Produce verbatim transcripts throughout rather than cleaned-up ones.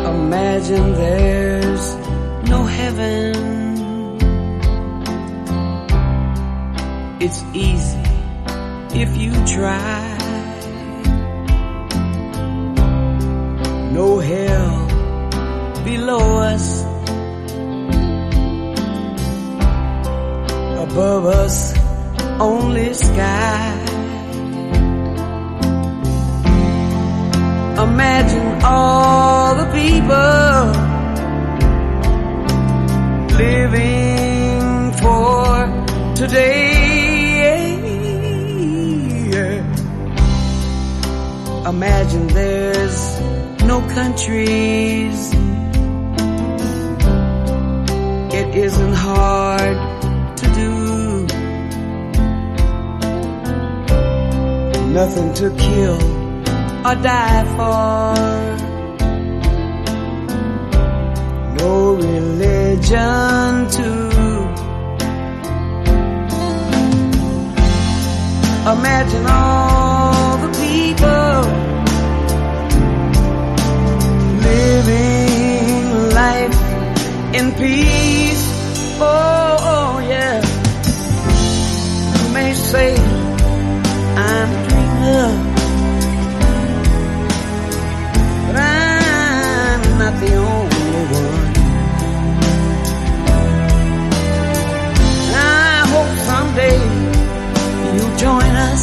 Imagine there's no heaven. It's easy if you try. No hell below us. Above us, only sky. Imagine all the people living for today. Imagine there's no countries. It isn't hard to do. Nothing to kill or die for. No religion too. Imagine all the people living life in peace. Oh, oh yeah. You may say I'm a dreamer, but I'm not the only one. I hope someday you'll join us,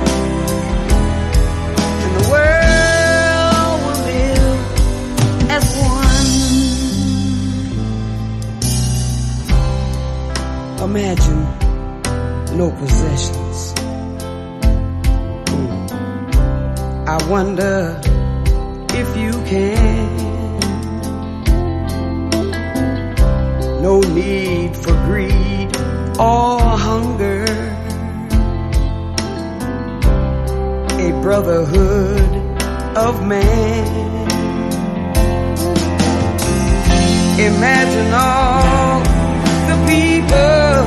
and the world will live as one. Imagine no possessions. I wonder if you can. No need for greed or hunger. A brotherhood of man. Imagine all the people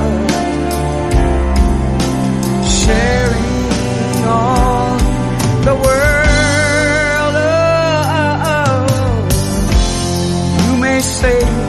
sharing all the world. Oh, oh, oh. You may say